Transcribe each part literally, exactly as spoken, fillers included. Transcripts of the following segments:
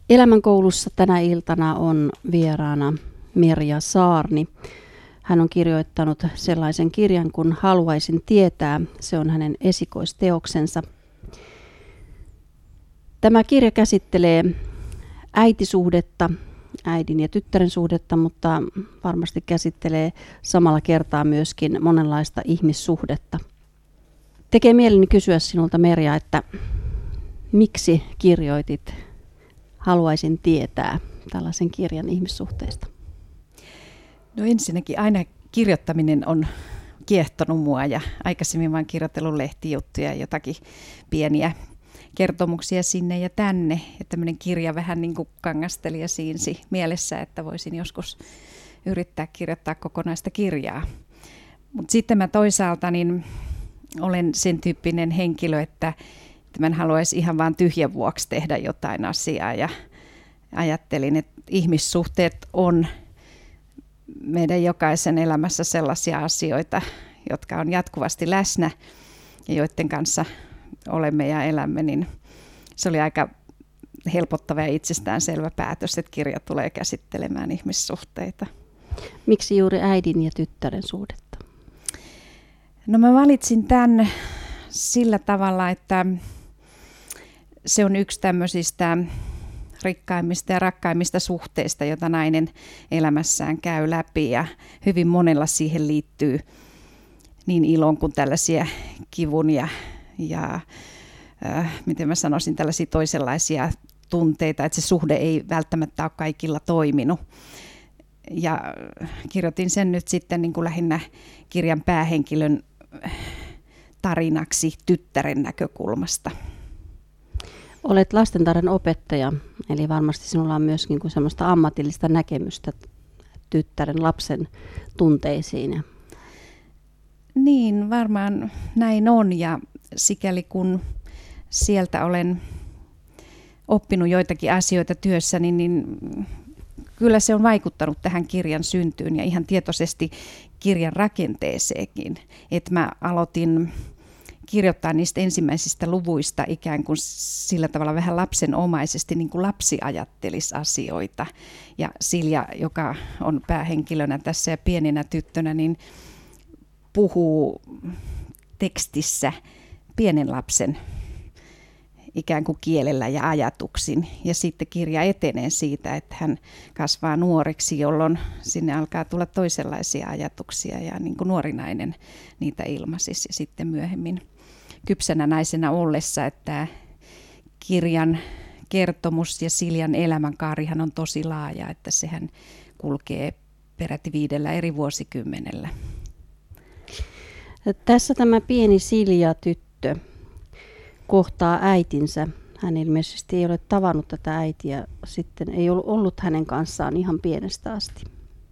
Elämänkoulussa tänä iltana on vieraana Merja Saarni. Hän on kirjoittanut sellaisen kirjan kuin Haluaisin tietää. Se on hänen esikoisteoksensa. Tämä kirja käsittelee äitisuhdetta, äidin ja tyttären suhdetta, mutta varmasti käsittelee samalla kertaa myöskin monenlaista ihmissuhdetta. Tekee mieleni kysyä sinulta, Merja, että miksi kirjoitit Haluaisin tietää tällaisen kirjan ihmissuhteista? No ensinnäkin aina kirjoittaminen on kiehtonut mua ja aikaisemmin vaan kirjoitellut lehtijuttuja ja jotakin pieniä kertomuksia sinne ja tänne. Ja tämmöinen kirja vähän niin kuin kangasteli ja siinsi mielessä, että voisin joskus yrittää kirjoittaa kokonaista kirjaa. Mutta sitten mä toisaalta niin olen sen tyyppinen henkilö, että että mä en haluaisi ihan vaan tyhjän vuoksi tehdä jotain asiaa ja ajattelin, että ihmissuhteet on meidän jokaisen elämässä sellaisia asioita, jotka on jatkuvasti läsnä ja joiden kanssa olemme ja elämme, niin se oli aika helpottava ja itsestäänselvä päätös, että kirja tulee käsittelemään ihmissuhteita. Miksi juuri äidin ja tyttären suhdetta? No mä valitsin tämän sillä tavalla, että se on yksi tämmöisistä rikkaimmista ja rakkaimmista suhteista, jota nainen elämässään käy läpi ja hyvin monella siihen liittyy niin ilon kuin tällaisia kivun ja, ja äh, miten mä sanoisin, tällaisia toisenlaisia tunteita, että se suhde ei välttämättä ole kaikilla toiminut. Ja kirjoitin sen nyt sitten niin kuin lähinnä kirjan päähenkilön tarinaksi tyttären näkökulmasta. Olet lastentarhan opettaja, eli varmasti sinulla on myöskin niin semmoista ammatillista näkemystä tyttären lapsen tunteisiin. Niin, varmaan näin on ja sikäli kun sieltä olen oppinut joitakin asioita työssäni, niin kyllä se on vaikuttanut tähän kirjan syntyyn ja ihan tietoisesti kirjan rakenteeseenkin. Että mä aloitin kirjoittaa niistä ensimmäisistä luvuista ikään kuin sillä tavalla vähän lapsenomaisesti, niin kuin lapsi ajattelisi asioita. Ja Silja, joka on päähenkilönä tässä ja pienenä tyttönä, niin puhuu tekstissä pienen lapsen ikään kuin kielellä ja ajatuksin. Ja sitten kirja etenee siitä, että hän kasvaa nuoreksi, jolloin sinne alkaa tulla toisenlaisia ajatuksia ja niin kuin nuori nainen niitä ilmaisisi. Ja sitten myöhemmin kypsänä naisena ollessa, että kirjan kertomus ja Siljan elämänkaarihan on tosi laaja, että sehän kulkee peräti viidellä eri vuosikymmenellä. Tässä tämä pieni Silja-tyttö kohtaa äitinsä. Hän ilmeisesti ei ole tavannut tätä äitiä, sitten ei ollut ollut hänen kanssaan ihan pienestä asti.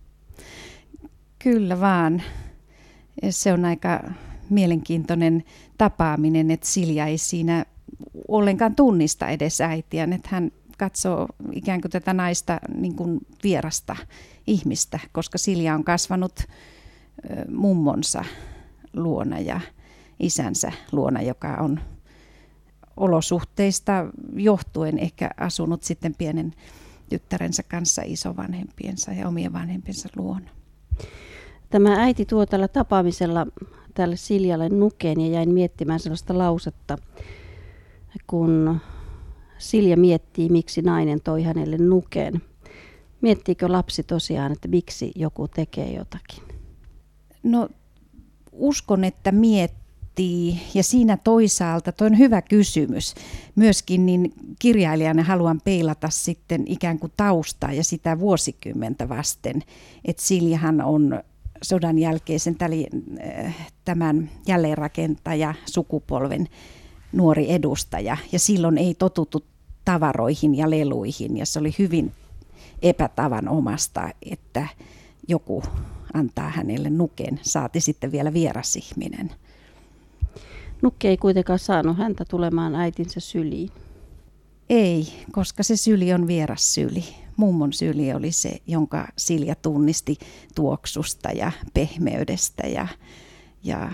Kyllä vaan. Se on aika mielenkiintoinen tapaaminen, että Silja ei siinä ollenkaan tunnista edes äitiään, että hän katsoo ikään kuin tätä naista niin kuin vierasta ihmistä, koska Silja on kasvanut mummonsa luona ja isänsä luona, joka on olosuhteista johtuen ehkä asunut sitten pienen tyttärensä kanssa isovanhempiensa ja omien vanhempiensa luona. Tämä äiti tuo tällä tapaamisella tälle Siljalle nukeen ja jäin miettimään sellaista lausetta, kun Silja miettii, miksi nainen toi hänelle nukeen. Miettiikö lapsi tosiaan, että miksi joku tekee jotakin? No uskon, että miettii ja siinä toisaalta, toi on hyvä kysymys. Myöskin niin kirjailijana haluan peilata sitten ikään kuin taustaa ja sitä vuosikymmentä vasten, että Siljahan on sodan jälkeisen tämän jälleenrakentaja sukupolven nuori edustaja ja silloin ei totuttu tavaroihin ja leluihin ja se oli hyvin epätavanomasta, että joku antaa hänelle nuken, saati sitten vielä vieras ihminen. Nukke ei kuitenkaan saanut häntä tulemaan äitinsä syliin. Ei, koska se syli on vieras syli. Mummon syli oli se, jonka Silja tunnisti tuoksusta ja pehmeydestä ja, ja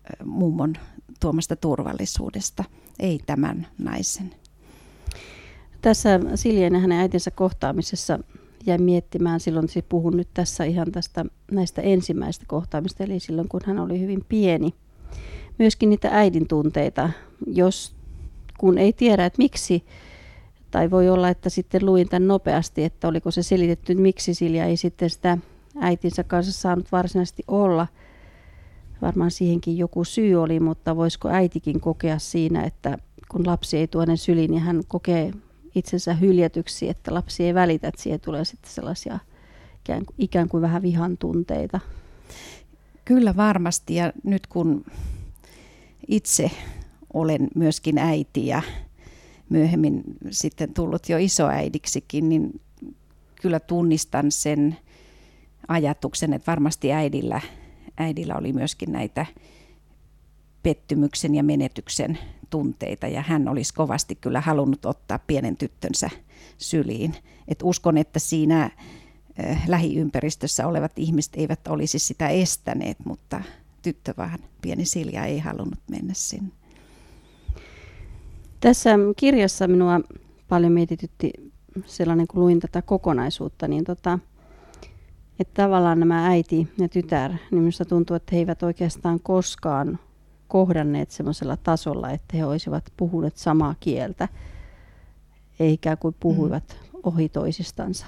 mummon tuomasta turvallisuudesta, ei tämän naisen. Tässä Siljan ja hänen äitinsä kohtaamisessa jäin miettimään, silloin se puhun nyt tässä ihan tästä näistä ensimmäistä kohtaamista, eli silloin kun hän oli hyvin pieni. Myöskin niitä äidin tunteita, jos kun ei tiedä, että miksi, tai voi olla, että sitten luin tämän nopeasti, että oliko se selitetty, että miksi Silja ei sitten sitä äitinsä kanssa saanut varsinaisesti olla. Varmaan siihenkin joku syy oli, mutta voisiko äitikin kokea siinä, että kun lapsi ei tuo hänen syliin, niin hän kokee itsensä hyljätyksi, että lapsi ei välitä, että siihen tulee sitten sellaisia ikään kuin, ikään kuin vähän vihan tunteita. Kyllä varmasti, ja nyt kun itse olen myöskin äiti ja myöhemmin sitten tullut jo isoäidiksikin, niin kyllä tunnistan sen ajatuksen, että varmasti äidillä, äidillä oli myöskin näitä pettymyksen ja menetyksen tunteita, ja hän olisi kovasti kyllä halunnut ottaa pienen tyttönsä syliin. Et uskon, että siinä lähiympäristössä olevat ihmiset eivät olisi sitä estäneet, mutta tyttö vaan, pieni Silja, ei halunnut mennä sinne. Tässä kirjassa minua paljon mietitytti sellainen, kun luin tätä kokonaisuutta, niin tota, että tavallaan nämä äiti ja tytär, niin minusta tuntuu, että he eivät oikeastaan koskaan kohdanneet semmoisella tasolla, että he olisivat puhuneet samaa kieltä, eikä kuin puhuivat mm. ohi toisistansa.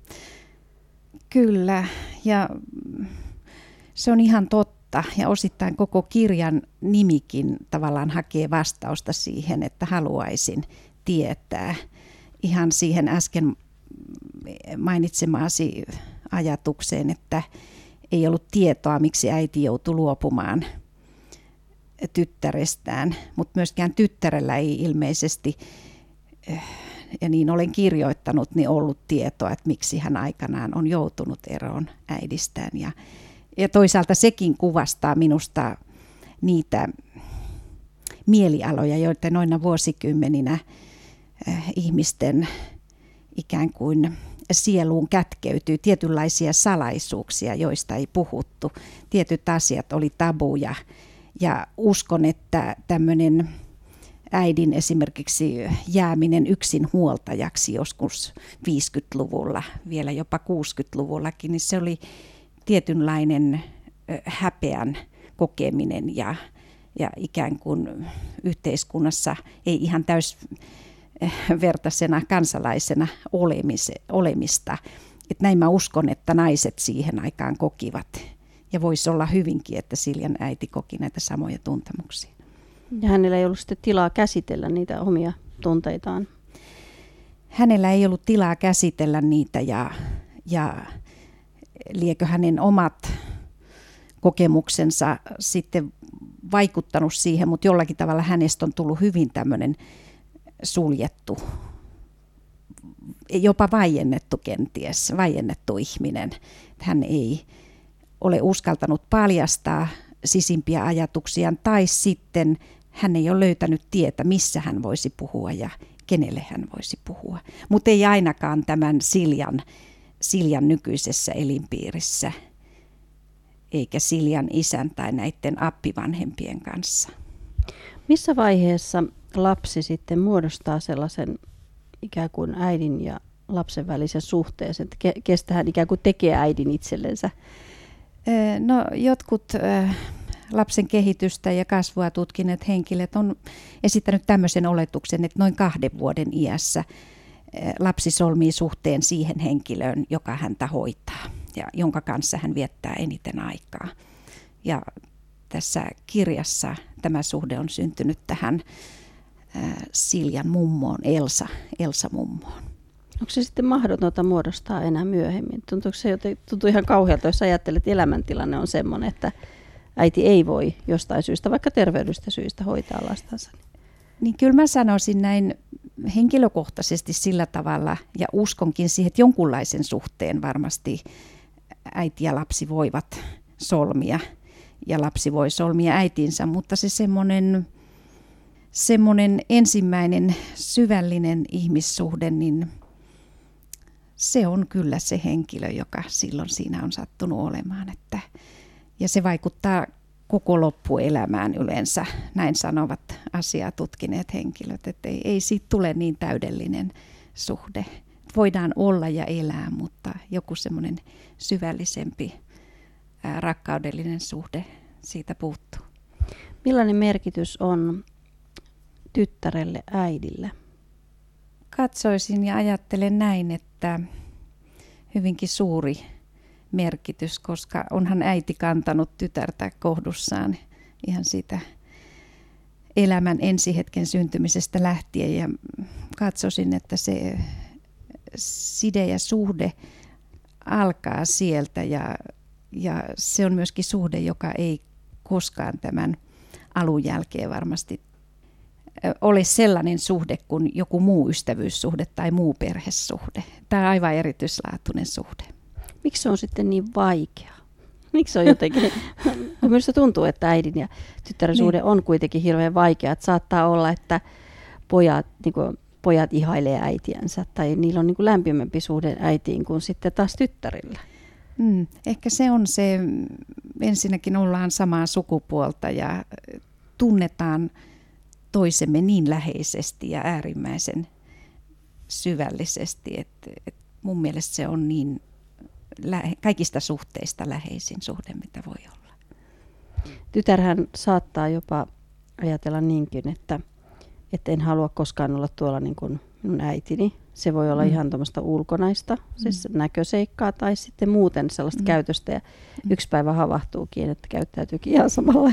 Kyllä, ja se on ihan totta, ja osittain koko kirjan nimikin tavallaan hakee vastausta siihen, että haluaisin tietää. Ihan siihen äsken mainitsemaasi ajatukseen, että ei ollut tietoa, miksi äiti joutui luopumaan tyttärestään, mutta myöskään tyttärellä ei ilmeisesti, ja niin olen kirjoittanut, niin ollut tietoa, että miksi hän aikanaan on joutunut eroon äidistään. Ja, ja toisaalta sekin kuvastaa minusta niitä mielialoja, joita noina vuosikymmeninä ihmisten ikään kuin sieluun kätkeytyy, tietynlaisia salaisuuksia, joista ei puhuttu. Tietyt asiat oli tabuja. Ja uskon, että tämmöinen äidin esimerkiksi jääminen yksin huoltajaksi joskus viisikymmentäluvulla, vielä jopa kuusikymmentäluvullakin, niin se oli tietynlainen häpeän kokeminen ja, ja ikään kuin yhteiskunnassa ei ihan täysvertaisena kansalaisena olemista. Et näin mä uskon, että naiset siihen aikaan kokivat. Ja voisi olla hyvinkin, että Siljan äiti koki näitä samoja tuntemuksia. Ja hänellä ei ollut sitten tilaa käsitellä niitä omia tunteitaan. Hänellä ei ollut tilaa käsitellä niitä ja, ja liekö hänen omat kokemuksensa sitten vaikuttanut siihen, mutta jollakin tavalla hänestä on tullut hyvin tämmöinen suljettu, jopa vaiennettu kenties, vaiennettu ihminen. Hän ei ole uskaltanut paljastaa sisimpiä ajatuksiaan, tai sitten hän ei ole löytänyt tietä, missä hän voisi puhua ja kenelle hän voisi puhua. Mutta ei ainakaan tämän Siljan, Siljan nykyisessä elinpiirissä, eikä Siljan isän tai näiden appivanhempien kanssa. Missä vaiheessa lapsi sitten muodostaa sellaisen ikään kuin äidin ja lapsen välisen suhteen, että kestä hän ikään kuin tekee äidin itsellensä? No jotkut äh, lapsen kehitystä ja kasvua tutkineet henkilöt on esittänyt tämmöisen oletuksen, että noin kahden vuoden iässä äh, lapsi solmii suhteen siihen henkilöön, joka häntä hoitaa ja jonka kanssa hän viettää eniten aikaa. Ja tässä kirjassa tämä suhde on syntynyt tähän äh, Siljan mummoon, Elsa, Elsa-mummoon. Onko se sitten mahdotonta muodostaa enää myöhemmin? Tuntuuko se joten, tuntuu ihan kauhealta, jos ajattelet, että elämäntilanne on sellainen, että äiti ei voi jostain syystä, vaikka terveydestä syistä, hoitaa lastansa? Niin kyllä mä sanoisin näin henkilökohtaisesti sillä tavalla, ja uskonkin siihen, että jonkunlaisen suhteen varmasti äiti ja lapsi voivat solmia, ja lapsi voi solmia äitinsä, mutta se semmoinen, semmoinen ensimmäinen syvällinen ihmissuhde, niin se on kyllä se henkilö, joka silloin siinä on sattunut olemaan. Että, ja se vaikuttaa koko loppuelämään yleensä, näin sanovat asiaa tutkineet henkilöt, että ei, ei siitä tule niin täydellinen suhde. Voidaan olla ja elää, mutta joku semmoinen syvällisempi ää, rakkaudellinen suhde siitä puuttuu. Millainen merkitys on tyttärelle äidillä? Katsoisin ja ajattelen näin, että hyvinkin suuri merkitys, koska onhan äiti kantanut tytärtä kohdussaan ihan siitä elämän ensihetken syntymisestä lähtien. Ja katsoisin, että se side ja suhde alkaa sieltä ja, ja se on myöskin suhde, joka ei koskaan tämän alun jälkeen varmasti ole sellainen suhde kuin joku muu ystävyyssuhde tai muu perhesuhde. Tämä on aivan erityislaatuinen suhde. Miksi se on sitten niin vaikea? Miksi se on jotenkin, kun minusta tuntuu, että äidin ja tyttären suhde on kuitenkin hirveän vaikea. Että saattaa olla, että pojat, niin kuin, pojat ihailee äitiänsä tai niillä on niin kuin lämpimämpi suhde äitiin kuin sitten taas tyttärillä. Mm, ehkä se on se, ensinnäkin ollaan samaa sukupuolta ja tunnetaan toisemme niin läheisesti ja äärimmäisen syvällisesti, että, että mun mielestä se on niin lähe, kaikista suhteista läheisin suhde, mitä voi olla. Tytärhän saattaa jopa ajatella niinkin, että, että en halua koskaan olla tuolla niin kuin minun äitini. Se voi olla mm. ihan tuommoista ulkonaista, siis mm. näköseikkaa tai sitten muuten sellaista mm. käytöstä. Ja mm. yksi päivä havahtuukin, että käyttäytyykin ihan samalla.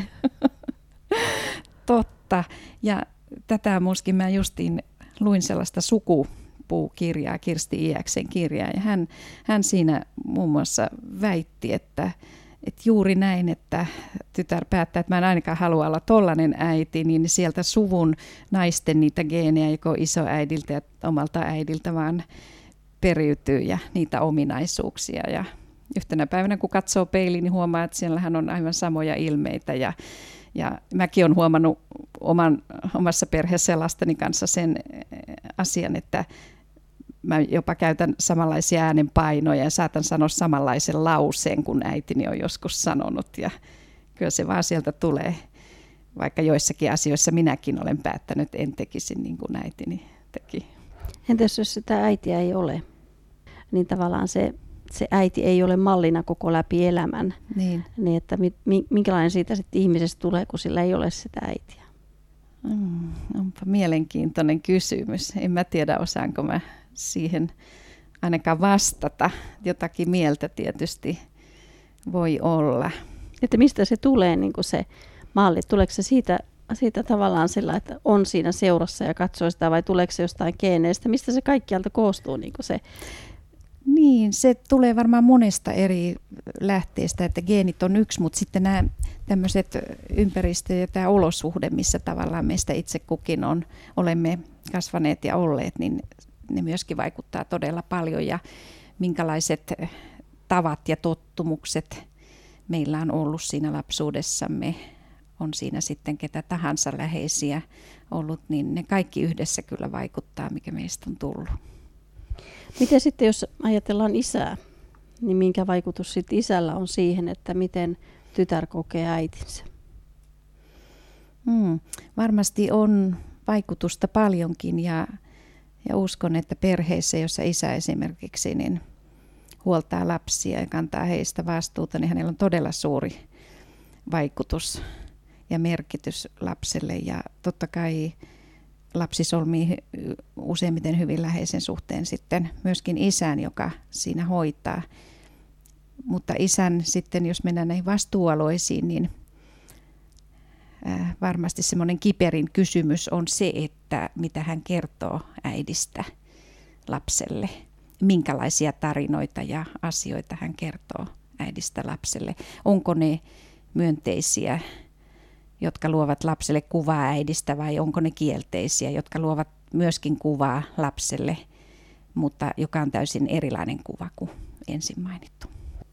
Totta. Ja tätä muskin mä justiin luin sellaista sukupuukirjaa, Kirsti Iäksen kirjaa. Ja hän, hän siinä muun muassa väitti, että, että juuri näin, että tytär päättää, että mä en ainakaan halua olla tollainen äiti, niin sieltä suvun naisten niitä geenejä, joko isoäidiltä ja omalta äidiltä vaan periytyy ja niitä ominaisuuksia. Ja yhtenä päivänä, kun katsoo peiliin, niin huomaa, että siellähän on aivan samoja ilmeitä ja Ja mäkin olen huomannut oman, omassa perheessä ja lasteni kanssa sen asian, että mä jopa käytän samanlaisia äänenpainoja ja saatan sanoa samanlaisen lauseen, kuin äitini on joskus sanonut. Ja kyllä se vaan sieltä tulee, vaikka joissakin asioissa minäkin olen päättänyt, että en tekisi niin kuin äitini teki. Entäs jos sitä äitiä ei ole, niin tavallaan se... se äiti ei ole mallina koko läpi elämän, niin, niin että mi, minkälainen siitä sitten ihmisestä tulee, kun sillä ei ole sitä äitiä? Mm, onpa mielenkiintoinen kysymys. En mä tiedä, osaanko mä siihen ainakaan vastata. Jotakin mieltä tietysti voi olla. Että mistä se tulee niin kuin se malli? Tuleeko se siitä, siitä tavallaan sillä, että on siinä seurassa ja katsoo sitä, vai tuleeko se jostain geeneistä? Mistä se kaikkialta koostuu niin kuin se? Niin, se tulee varmaan monesta eri lähteestä, että geenit on yksi, mutta sitten nämä tämmöiset ympäristö- ja tämä olosuhde, missä tavallaan meistä itse kukin on, olemme kasvaneet ja olleet, niin ne myöskin vaikuttaa todella paljon ja minkälaiset tavat ja tottumukset meillä on ollut siinä lapsuudessamme, on siinä sitten ketä tahansa läheisiä ollut, niin ne kaikki yhdessä kyllä vaikuttaa, mikä meistä on tullut. Miten sitten, jos ajatellaan isää, niin minkä vaikutus sitten isällä on siihen, että miten tytär kokee äitinsä? Hmm, varmasti on vaikutusta paljonkin ja, ja uskon, että perheissä, jossa isä esimerkiksi niin huoltaa lapsia ja kantaa heistä vastuuta, niin hänellä on todella suuri vaikutus ja merkitys lapselle ja totta kai lapsi solmii useimmiten hyvin läheisen suhteen sitten myöskin isän, joka siinä hoitaa. Mutta isän sitten, jos mennään näihin vastuualueisiin, niin äh, varmasti semmoinen kiperin kysymys on se, että mitä hän kertoo äidistä lapselle. Minkälaisia tarinoita ja asioita hän kertoo äidistä lapselle. Onko ne myönteisiä, jotka luovat lapselle kuvaa äidistä, vai onko ne kielteisiä, jotka luovat myöskin kuvaa lapselle, mutta joka on täysin erilainen kuva kuin ensin mainittu.